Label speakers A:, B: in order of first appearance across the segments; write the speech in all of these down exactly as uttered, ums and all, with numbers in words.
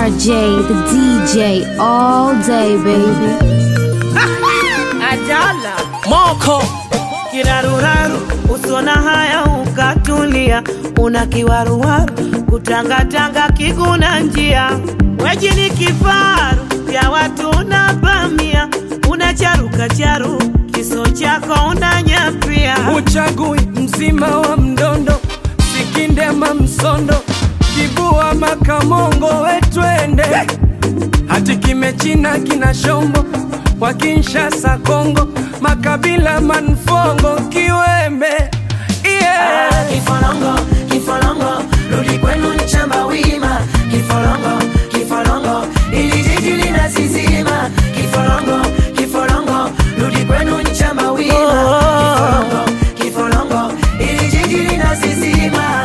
A: R J, the D J, all day, baby.
B: Ajala Moko kiraruraru, usona haya ukatulia, una kiwaruwaru, kutangatanga kiguna njia. Weji ni kifaru, ya watu unabamia, unacharuka charu, kiso chako unanyapia.
C: Uchagui mzima wa mdondo, sikinde ama msondo, kibua makamongo wetwende. Hati kimechina kina shombo, kwa Kinshasa Kongo, makabila manfongo kiwembe. Yeah.
B: Ah, kifolongo, kifolongo, rudi kwenu nchamba wima. Kifolongo, kifolongo, ili jiji lina zizima. Kifolongo, kifolongo, rudi kwenu nchamba wima. Kifolongo, kifolongo, ili jiji lina zizima.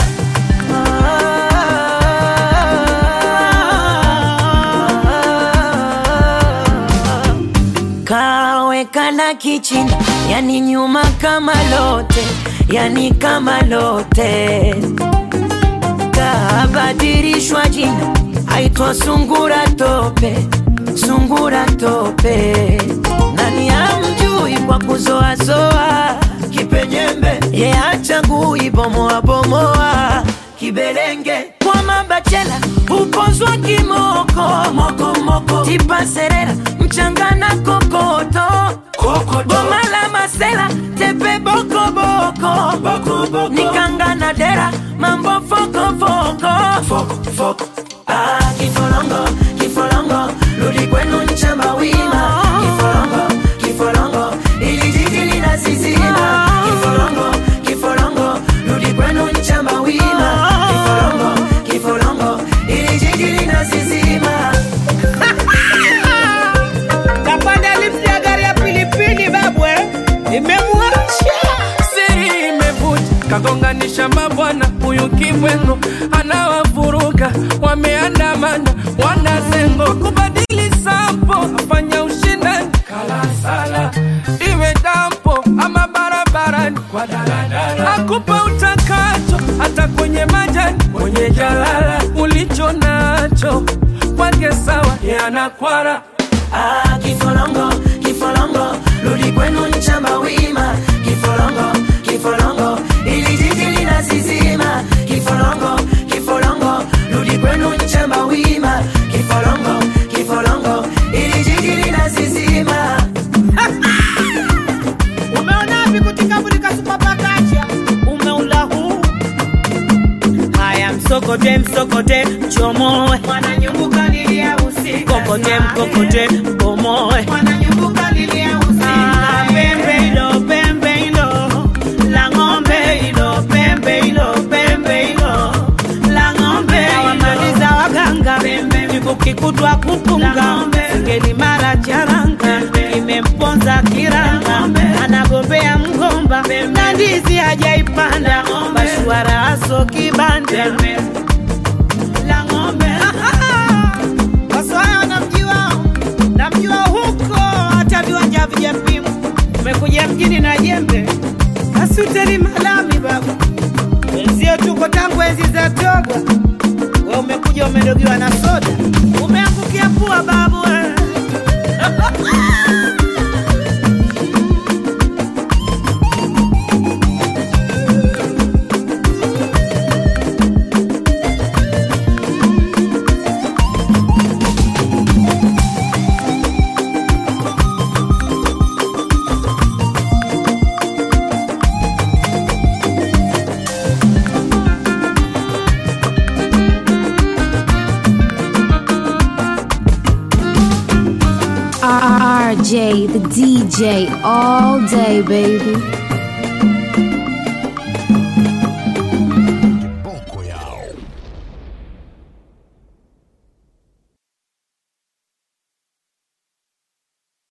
B: Kawekana kichini, yani nyuma kama lote, yani kama lote. Kabadirishwa jina, haitwa sungura tope, sungura tope. Nani amjui kwa kuzoa zoa, kipenyembe ye hachagui bomoa bomoa, kibelenge. Kwa mabachela upozwa kimoko, moko moko, tipa serera, mchangana kokoto, kokoto. Boma la masela, tepe boko boko, boko boko. Nikanga na dera, mambo foko foko, foko foko. Ah, kifolongo, kifolongo, rudi kwenu nchamba wima. Kifolongo, kifolongo, ili jiji lina zizima. Kifolongo, kifolongo, rudi kwenu nchamba wima. Kifolongo, kifolongo, ili jiji lina zizima. Kapanda lifti ya gari ya pilipili babwe, imemuacha
C: siri imevuja, kagonganisha mabwana. Huyu kibwengo anawavuruga, wameandamana wanazengo, kubadili sampo afanya ushindani. Kala sala iwe dampo ama barabarani kwa daladala, akupa utakacho hata kwenye majani, kwenye jalala. Ulicho nacho kwake sawa, ye anakwara.
B: Ah, kifolongo, kifolongo, rudi kwenu nchamba wima. Kifolongo, kifolongo, ili jiji lina zizima. Kifolongo, kifolongo, rudi kwenu nchamba wima. Kifolongo, kifolongo, ili jiji lina zizima. Umeona wapi kutika budika supapakacha? Umeula huu. Haya msokote, msokote, chomoe. Wananyumbuka lilia usika. Kokote, mkokote, bomoe. Wananyumbuka lilia usika. Ah, pembe ilo, pembe ilo. La ngombe ilo, pembe ilo, pembe ilo. La ngombe ilo. Wamaliza waganga. Niku kikutwa kupunga. Ngeli mara charanga. Imemponza kiranga. Anagombea mgomba. Na ndizi hajaipanda. Bashwara aso kibande. La ngombe. Waswaya namjua, namjua huko, hata viwanja vijapimu. Umekuja mjini na jembe, asuteli malami babu. Wenzio tuko tangu enzi za Togwa. Wewe umekuja umedogiwa na soda, umeangukia pua babu we.
A: R J, the D J, all day, baby.